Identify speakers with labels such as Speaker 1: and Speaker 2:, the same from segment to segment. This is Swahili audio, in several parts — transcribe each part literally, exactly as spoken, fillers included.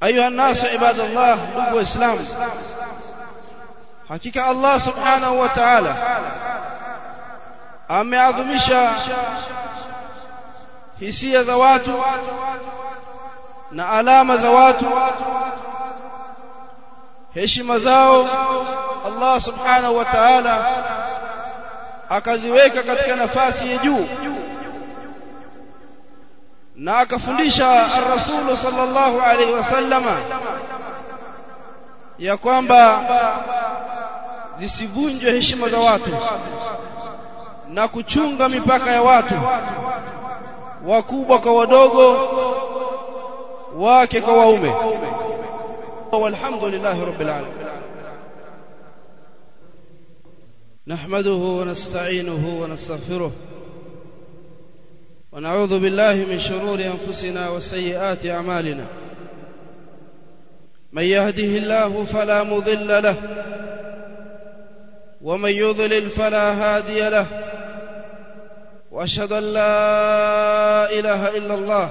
Speaker 1: أيها الناس عباد الله ndugu Islam hakika Allah subhanahu wa ta'ala ameadhimisha hisia za watu na alama za watu heshima zao Allah subhanahu wa ta'ala akaziweka katika nafasi ya juu na akafundisha ar-Rasul sallallahu alayhi wasallama ya kwamba zisivunjwe heshima za watu na kuchunga mipaka ya watu wakubwa kwa wadogo wake kwa waume. Walhamdulillahi rabbil alamin. Nahmaduhu wa nasta'inuhu wa nastaghfiruh wa na'udhu billahi min shururi anfusina wa sayyiati a'malina. Man yahdihillahu fala mudilla lahu wa man yudlil fala hadiya lahu. وأشهد أن لا إله إلا الله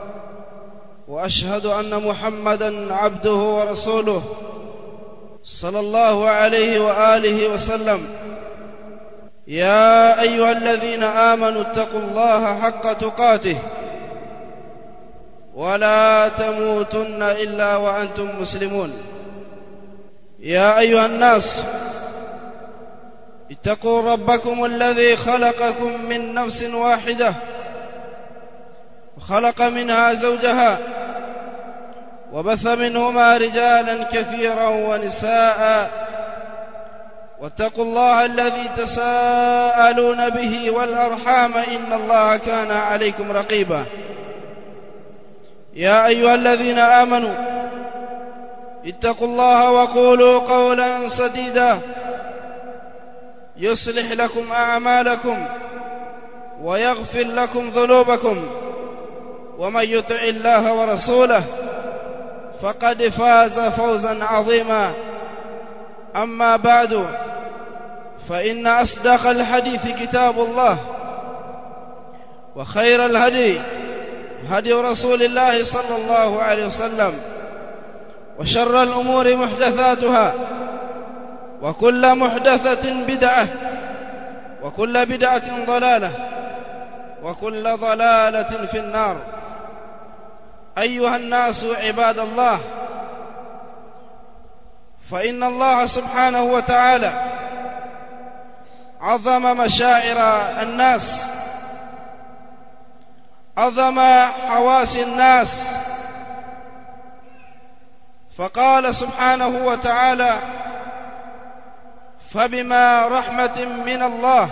Speaker 1: وأشهد أن محمدا عبده ورسوله صلى الله عليه وآله وسلم. يا أيها الذين آمنوا اتقوا الله حق تقاته ولا تموتن إلا وأنتم مسلمون. يا أيها الناس اتقوا ربكم الذي خلقكم من نفس واحدة وخلق منها زوجها وبث منهما رجالا كثيرا ونساء واتقوا الله الذي تساءلون به والأرحام إن الله كان عليكم رقيبا. يا أيها الذين آمنوا اتقوا الله وقولوا قولا سديدا يصلح لكم أعمالكم ويغفر لكم ذنوبكم ومن يطع الله ورسوله فقد فاز فوزا عظيما. أما بعد فإن أصدق الحديث كتاب الله وخير الهدي هدي رسول الله صلى الله عليه وسلم وشر الأمور محدثاتها وكل محدثة بدعة وكل بدعة ضلالة وكل ضلالة في النار. أيها الناس عباد الله فإن الله سبحانه وتعالى عظم مشاعر الناس عظم حواس الناس فقال سبحانه وتعالى فبما رحمة من الله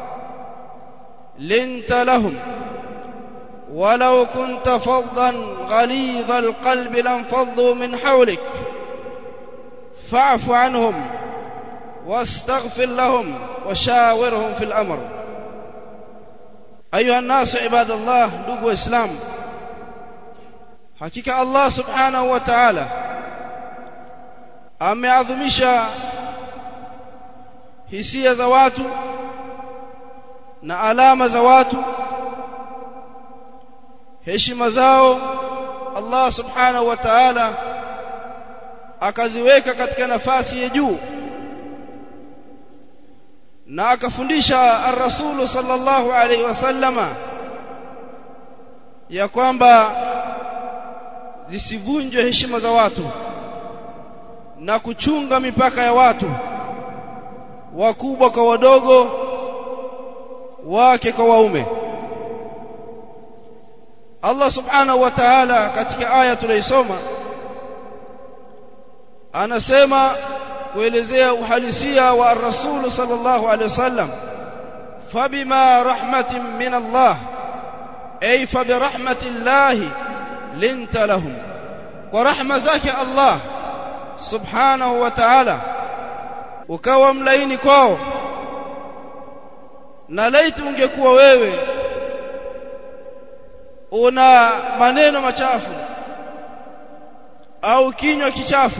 Speaker 1: لنت لهم ولو كنت فظا غليظ القلب لانفضوا من حولك فاعف عنهم واستغفر لهم وشاورهم في الأمر. أيها الناس عباد الله ndugu Islam hakika Allah subhanahu wa ta'ala ameadhimisha hisia za watu na alama za watu heshima zao Allah subhanahu wa ta'ala akaziweka katika nafasi ya juu na akafundisha ar-Rasul sallallahu alayhi wasallama ya kwamba zisivunjwe heshima za watu na kuchunga mipaka ya watu wakubwa kwa wadogo wake kwa waume. Allah subhanahu wa ta'ala katika aya tuliosoma anasema kuelezea uhalisia wa ar-Rasul sallallahu alaihi wasallam fabima rahmatin min Allah ay fa bi rahmatillahi linta lahum, kwa rahma zake Allah subhanahu wa ta'ala ukawa mlaini kwao. Na laiti ungekuwa wewe una maneno machafu au kinywa kichafu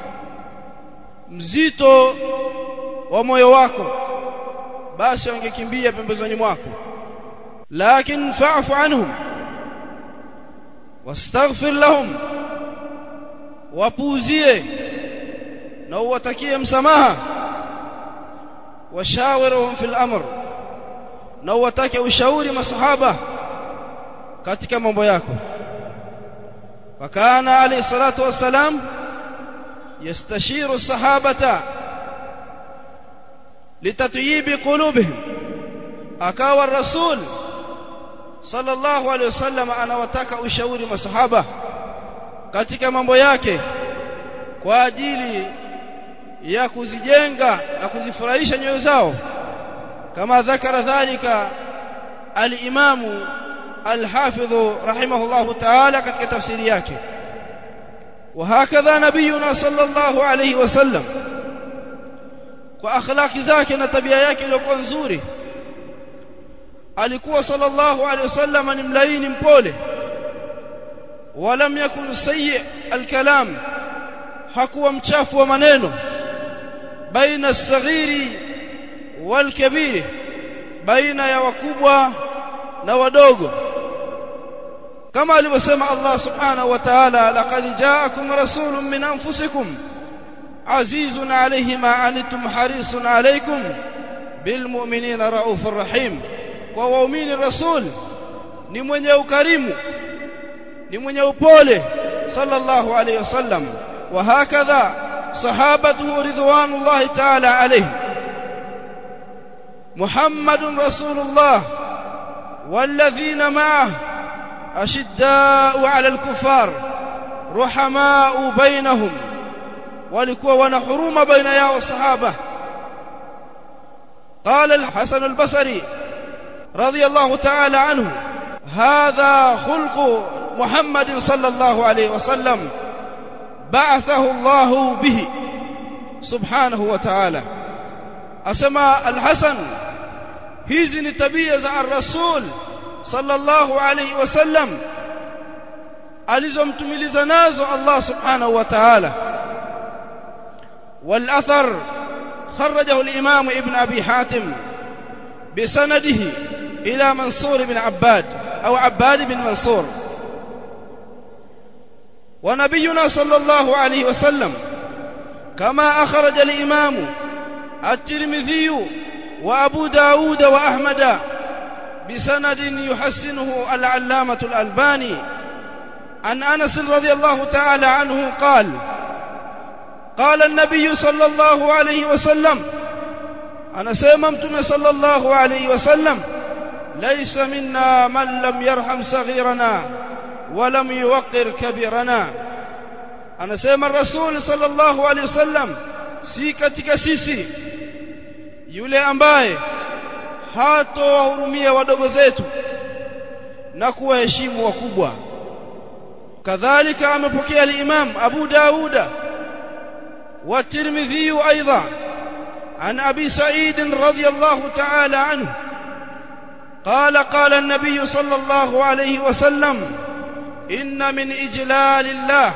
Speaker 1: mzito wa moyo wako, basi wangekimbia pembezoni mwako. Lakin fa'fu anhum wastaghfir lahum wapuuzie na uwatakie msamaha washawirhum fil amr na uwatake ushauri masahaba katika mambo yako fakana alayhi salatu wassalam yastashiru as-sahabata litatyibi qulubihim akawa rasul sallallahu alayhi wasallam anawataka ushauri masahaba katika mambo yake kwa ajili ya kuzijenga na kuzifurahisha nyoyo zao kama dhakara dhalika al-Imam al-Hafidh rahimahullah ta'ala katika tafsiri yake وهكذا نبينا صلى الله عليه وسلم kwa akhlaki zake na tabia yake iliyokuwa nzuri alikuwa sallallahu alayhi wasallam ni mlaini mpole walam yakun sayyi al-kalam hakuwa mchafu wa maneno baina as-saghiri wal-kabiri baina ya wakubwa na wadogo kama alivyosema Allah subhanahu wa ta'ala laqad ja'akum rasulun min anfusikum azizun alayhi ma antum harisun alaykum bil mu'minina raufur rahim kwa waumini rasul ni mwenye ukarimu ni mwenye upole sallallahu alayhi wasallam wa hakadha sahabatuhu ridwanullahi ta'ala alayhi muhammadun rasulullah والذين معه أشداء على الكفار رحماء بينهم walikuwa wana huruma baina yao sahaba قال الحسن البصري رضي الله تعالى عنه هذا خلق محمد صلى الله عليه وسلم بعثه الله به سبحانه وتعالى أسمى الحسن hizi ni tabia za ar-rasul sallallahu alayhi wasallam alizomtumiliza nazo Allah subhanahu wa ta'ala wal athar kharajahu al-imam ibn abi hatim bisanadihi ila mansur ibn abbad au abbad ibn mansur wa nabiyuna sallallahu alayhi wasallam kama akhraj al-imam at-tirmidhi وأبو داود وأحمد بسند يحسنه العلامة الألباني عن أنس رضي الله تعالى عنه قال قال النبي صلى الله عليه وسلم أنا سيممتم صلى الله عليه وسلم ليس منا من لم يرحم صغيرنا ولم يوقر كبيرنا أنا سيما الرسول صلى الله عليه وسلم سيكتك سيسي yule ambaye hatowahurumia wadogo zetu na kuwaheshimu wakubwa kadhalika amepokea al-Imam Abu Dauda wa Tirmidhi aidha an Abi Sa'id radhiyallahu ta'ala anhu قال قال النبي صلى الله عليه وسلم إن من إجلال الله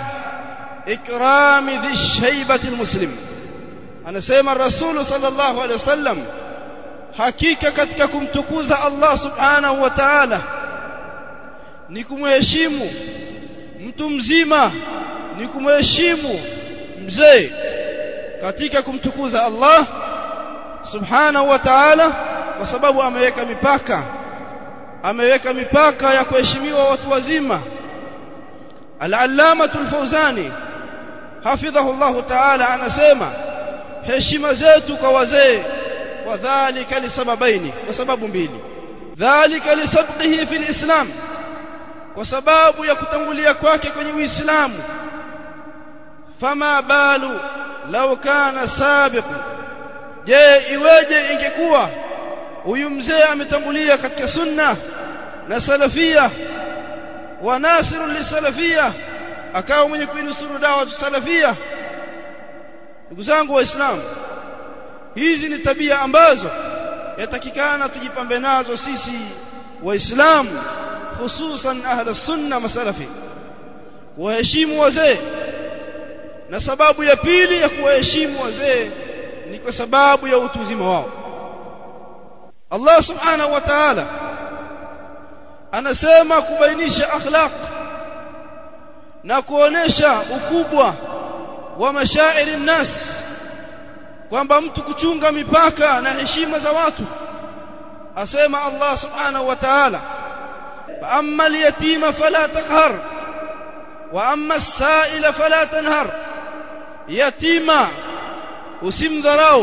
Speaker 1: إكرام ذي الشيبة المسلم anasema Rasul sallallahu alaihi wasallam hakika katika kumtukuza Allah subhanahu wa ta'ala ni kumheshimu mtu mzima ni kumheshimu mzee katika kumtukuza Allah subhanahu wa ta'ala kwa sababu ameweka mipaka ameweka mipaka ya kuheshimiwa watu wazima al-allamatul fawzani hafidhahu Allah ta'ala anasema heshima zetu kwa wazee wadhālika lisababaini kwa sababu mbili dhalika lisabqihi fil islam kwa sababu ya kutangulia kwake kwenye uislamu fama balu law kana sabiq je iweje ingekuwa huyu mzee ametangulia katika sunna na salafia wa nasirun lisalafia akawa mwenye kuinusuru dawa ya salafia ndugu zangu waislamu hizi ni tabia ambazo yatakikana tujipambe nazo sisi waislamu hususan ahli sunna masalafi kuheshimu wazee na sababu ya pili ya kuheshimu wazee ni kwa sababu ya utu uzima wao Allah subhanahu wa ta'ala anasema kubainisha akhlaq na kuonesha ukubwa wa mashairi nnas, kwamba mtu kuchunga mipaka na heshima za watu. Asema Allah subhanahu wa ta'ala, fa amma al-yatima fala taqhar wa amma as-sa'ila fala tanhar, yatima usimdharau,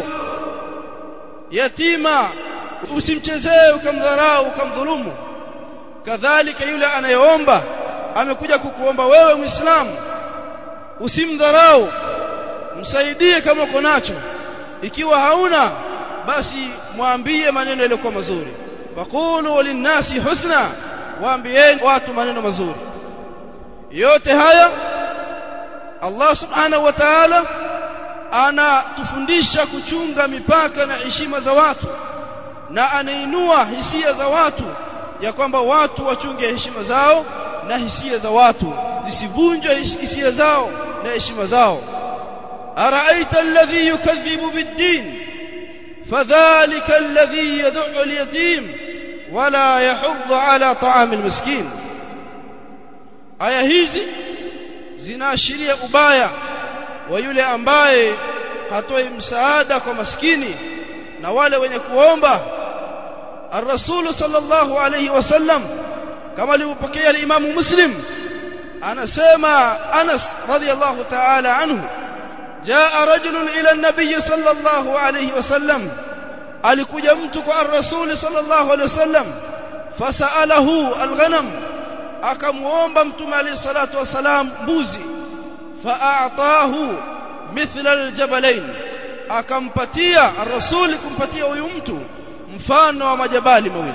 Speaker 1: yatima usimchezee ukamdharau ukamdhulumu. Kadhalika yule anayeomba, amekuja kukuomba wewe Muislamu, usimdharau, msaidie kama uko nacho. Ikiwa hauna, basi mwambie maneno yaliyokuwa mazuri. Waqulu linnasi husna, waambieni watu maneno mazuri. Yote haya Allah subhanahu wa ta'ala anatufundisha kuchunga mipaka na heshima za watu, na anainua hisia za watu, ya kwamba watu wachunge heshima zao na hisia za watu, zisivunjwe hisia zao na heshima zao. Araaita alladhi yukadhibu bid-din fadhalika alladhi yad'u al-yatim wala yahuddu ala ta'am al-miskin. Aya hizi zinaashiria ubaya wa yule ambaye hatoi msaada kwa maskini na wale wenye kuomba. Ar-Rasul sallallahu alayhi wasallam, kama alipokea al-Imam Muslim, anasema Anas radhiyallahu ta'ala anhu, jaa rajulun ila an-nabiy sallallahu alayhi wasallam, alikuja mtu kwa ar-Rasul sallallahu alayhi wasallam, fasalahu al-ghanam, akamuomba mtume alayhi salatu wasalam mbuzi, fa'atahu mithla al-jabalain, akampatia ar-Rasul, kumpatia huyu mtu mfano wa majabali mawili.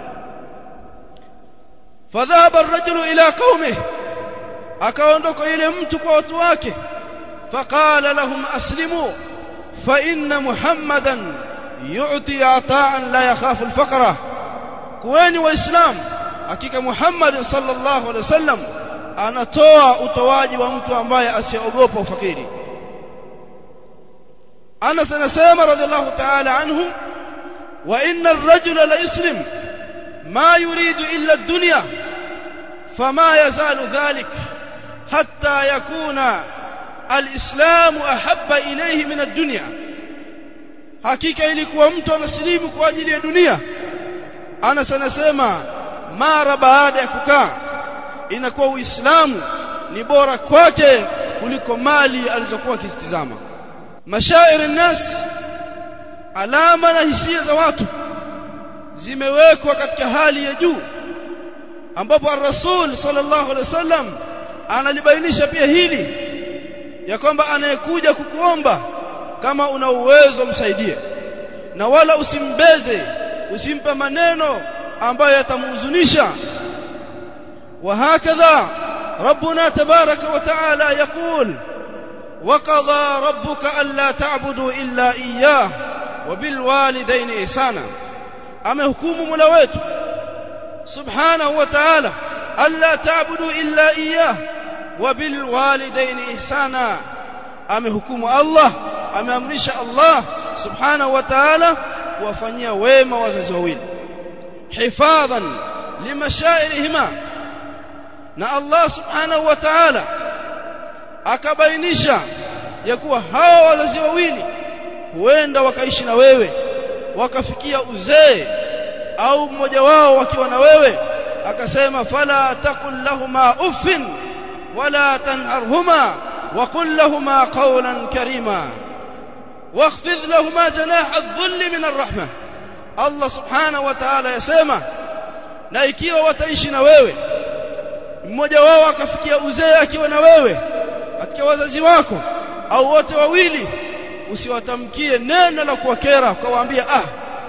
Speaker 1: Fadhahaba ar-rajulu ila qaumihi, akaondoka yule mtu kwa watu wake. Faqala lahum aslimu fa inna Muhammadan yu'ti ata'an la yakhafu al-faqra, kuweni waislam, hakika Muhammad sallallahu alaihi wasallam anatoa utoaji wa mtu ambaye asiogopa ufakiri. Anas anasema radhiallahu ta'ala anhu, wa inna ar-rajula la yuslim ma yuridu illa ad-dunya fama yazalu dhalik hatta yakuna al-islamu ahabba ilayhi min ad-dunya. Hakika ilikuwa mtu anasilimu kwa ajili ya dunia. Anas anasema mara baada ya kukaa, inakuwa Uislamu ni bora kwake kuliko mali alizokuwa akizitizama. Mashairi nnas, alama na hisia za watu, zimewekwa katika hali ya juu, ambapo ar-Rasul sallallahu alaihi wasallam analibainisha pia hili, ya kwamba anayekuja kukuomba, kama una uwezo msaidie, na wala usimbeze, usimpe maneno ambayo yatamhuzunisha. Wa hakadha rabbuna tabaraka wa ta'ala yaqul, وقضى ربك ألا تعبدوا إلا إياه وبالوالدين إحسانا. أمهكم ملويت سبحانه وتعالى ألا تعبدوا إلا إياه وبالوالدين إحسانا. أمهكم الله، أمامرش الله سبحانه وتعالى وفنيا ويما وزوين حفاظا لمشاعرهما. na Allah subhanahu wa ta'ala akabainisha ya kuwa hawa wazazi wawili huenda wakaishi na wewe, wakafikia uzee, au mmoja wao wakiwa na wewe. Akasema fala taqul lahumā uffin wala tanharhuma wa qul lahumā qawlan karima wakhfidh lahumā janāha adh-dhulli min ar-rahmah. Allah subhanahu wa ta'ala yasema, na ikiwa wataishi na wewe, mmoja wao akafikia uzee akiwa na wewe katika wazazi wako, au wote wawili, usiwatamkie neno la kuwakera, ukawaambia ah,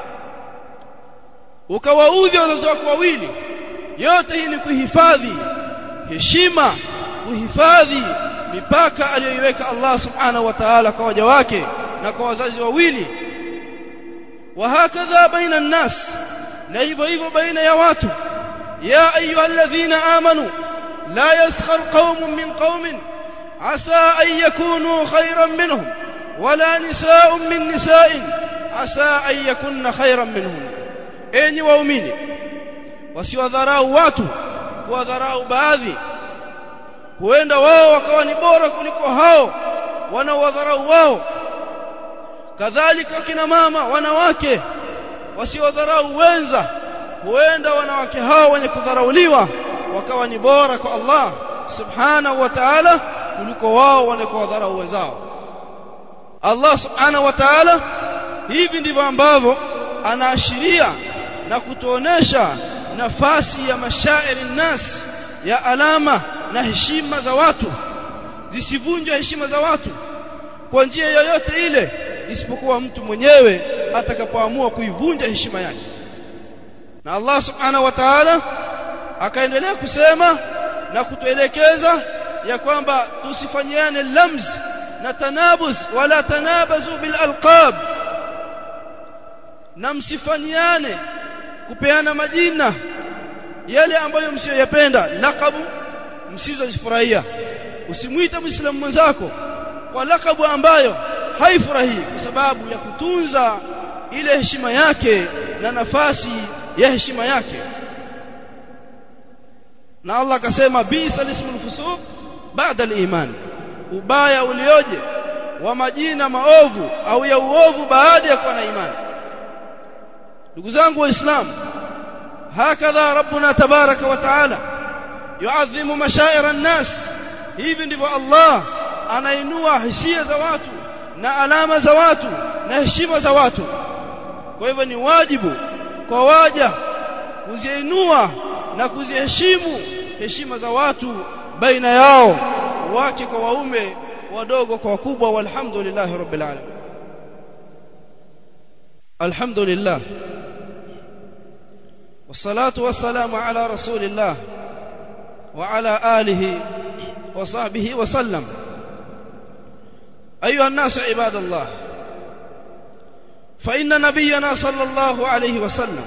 Speaker 1: ukawaudhi wazazi wako wawili. Yote hii ni kuhifadhi heshima, kuhifadhi mipaka aliyoiweka Allah subhanahu wa ta'ala kwa waja wake na kwa wazazi wawili. Wa hakadha baina an-nas, na hivyo hivyo baina ya watu. Ya ayyuhalladhina amanu la yaskhar qaumun min qaumin عسى أن يكونوا خيرا منهم ولا نساء من نساء عسى أن يكون خيرا منهم. enyi waumini, wasiwadharau watu kuwadharau baadhi, huenda wao wakawa ni bora kuliko hao wanaowadharau wao. Kadhalika kina mama, wanawake wasiodharau wenza, huenda wanawake hao wenye kudharauliwa wakawa ni bora kwa Allah subhanahu wa ta'ala kuliko wao wanaowadharau wenzao. Allah subhanahu wa ta'ala hivi ndivyo ambavyo anaashiria na kutuonesha nafasi ya mashairi nas, ya alama na heshima za watu, zisivunjwe heshima za watu kwa njia yoyote ile, isipokuwa mtu mwenyewe atakapoamua kuivunja heshima yake. Na Allah subhanahu wa ta'ala akaendelea kusema na kutuelekeza ya kwamba tusifanyiane lamz na tanabuz, wala tanabazu bil alqab, na msifanyiane kupeana majina yale ambayo msiyoyapenda, lakabu msizozifurahia. Usimuite Muislamu mwenzako kwa lakabu ambayo haifurahii, kwa sababu ya kutunza ile heshima yake na nafasi ya heshima yake. Na Allah akasema bisa lismul fusuq baada al-iman, ubaya ulioje wa majina maovu au ya uovu baada ya kuwa na imani. Ndugu zangu waislamu, hakadha rabbuna tabaraka wa taala yuadhimu mashair an-nas, hivi ndivyo Allah anainua hisia za watu na alama za watu na heshima za watu. Kwa hivyo ni wajibu kwa waja kuziinua na kuziheshimu heshima za watu baina yao, wake kwa waume, wadogo kwa wakubwa. Walhamdulillahi rabbil alamin. Alhamdulillah wassalatu wassalamu ala rasulillah wa ala alihi wa sahbihi wa sallam. أيها الناس عباد الله، فإن نبينا صلى الله عليه وسلم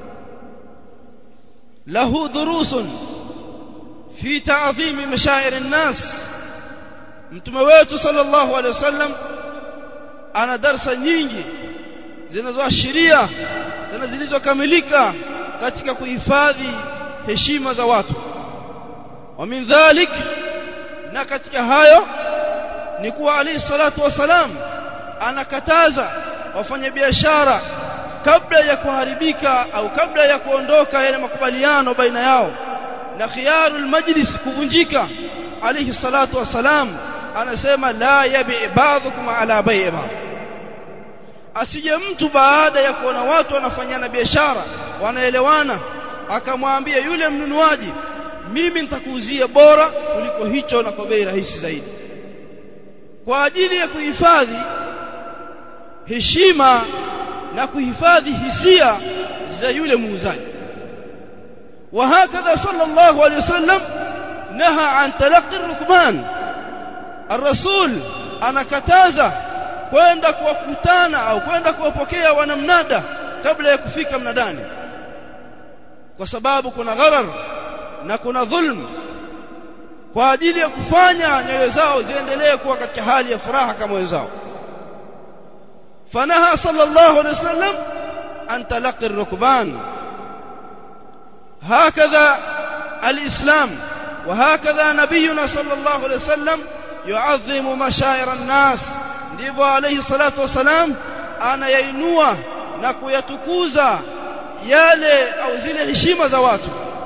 Speaker 1: له دروس في تعظيم مشاعر الناس. mtume wetu sallallahu alaihi wasallam ana darasa nyingi zinazoashiria na zilizokamilika katika kuhifadhi heshima za watu. wa min dhalik, na katika hayo ni kuwa alayhi salatu wasalam anakataza wafanya biashara kabla ya kuharibika au kabla ya kuondoka yale makubaliano baina yao na khiyarul majlis kuvunjika. Alayhi salatu wasalam anasema la yabi ba'dhukum ala bai'i ba'd, asije mtu baada ya kuona watu wanafanyana biashara wanaelewana akamwambia yule mnunuaji, mimi nitakuuzia bora kuliko hicho na kwa bei rahisi zaidi, kwa ajili ya kuhifadhi heshima na kuhifadhi hisia za yule muuzaji. Wa hakadha sallallahu alayhi wasallam naha an talaqi ar-rukban, ar-rasul anakataza kwenda kuwakutana au kwenda kuwapokea wanamnada kabla ya kufika mnadani, kwa sababu kuna gharar na kuna dhulm, kwa ajili ya kufanya nyoyo zao ziendelee kuwa katika hali ya furaha kama wenzao. fanaha sallallahu alayhi wasallam an talaqi ar-rukban. hakadha al-islam wa hakadha nabiyuna sallallahu alayhi wasallam yu'azzimu mashaa'ir an-nas, ndivyo alayhi salatu wasalam anayainua na kuyatukuza yale au zile heshima za watu.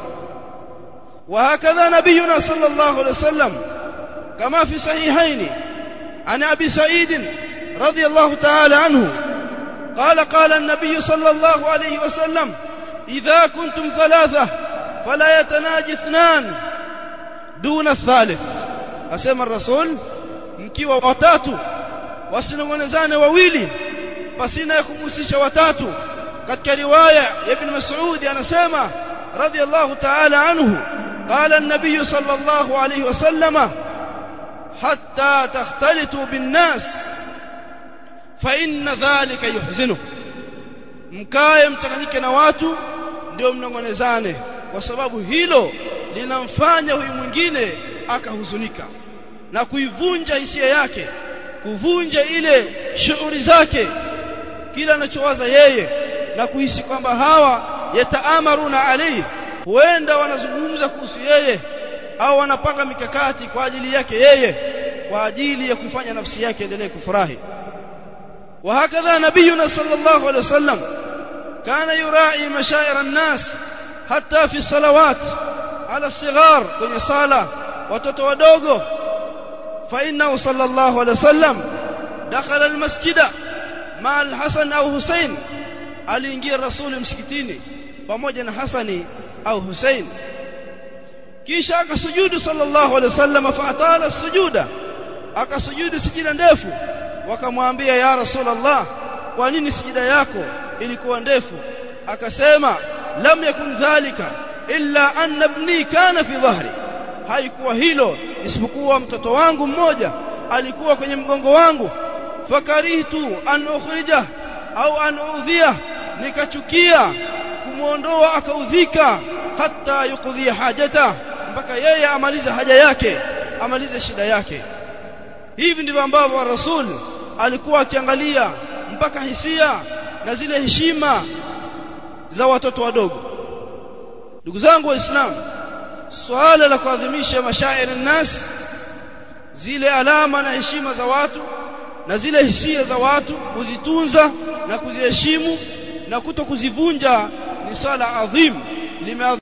Speaker 1: وهكذا نبينا صلى الله عليه وسلم كما في صحيحين عن أبي سعيد رضي الله تعالى عنه قال قال النبي صلى الله عليه وسلم إذا كنتم ثلاثة فلا يتناجي اثنان دون الثالث. أسمى الرسول mkiwa watatu wasinong'onezane wawili pasina ya kumhusisha watatu. Katika riwaya ya Ibn Mas'ud anasema radiyallahu ta'ala anhu قال النبي صلى الله عليه وسلم حتى تختلطوا بالناس فإن ذلك يحزنه, mkae mchanganyike na watu ndio mnongonezane, kwa sababu hilo linamfanya huyu mwingine akahuzunika na kuivunja hisia yake, kuvunja ile shughuli zake, kila anachowaza yeye, na kuhisi kwamba hawa yataamaruna alayhi, huenda wanazungumza kuhusu yeye au anapanga mikakati kwa ajili yake yeye, kwa ajili ya kufanya nafsi yake endelee kufurahi. Wa hakadha nabiyuna sallallahu alayhi wasallam kana yurai mashaa'ir an-nas hatta fi salawat ala sighar, kwenye sala watoto wadogo. Fa innahu sallallahu alayhi wasallam dakhala al-masjida ma al-Hasan au Hussein, aliingia Rasuli msikitini pamoja na Hasani au Hussein, kisha akasujudu sallallahu alayhi wasallam. Fa atala sujuda, akasujudu sijida ndefu. Wakamwambia, ya Rasulullah, kwa nini sijida yako ilikuwa ndefu? Akasema, lam yakun dhalika illa anna ibni kana fi dhahri, haikuwa hilo isipokuwa mtoto wangu mmoja alikuwa kwenye mgongo wangu. Fakarihtu an ukhrija au an udhiya, nikachukia kumuondoa akaudhika, hatta yuqdhi hajata, mpaka yeye amalize haja yake, amalize shida yake. Hivi ndivyo ambavyo Rasul alikuwa akiangalia mpaka hisia na zile heshima za watoto wadogo. Ndugu zangu Waislamu, swala la kuadhimisha mashaa'ir an-nas, zile alama na heshima za watu na zile hisia za watu, kuzitunza na kuziheshimu na kuto kuzivunja, ni swala adhim lime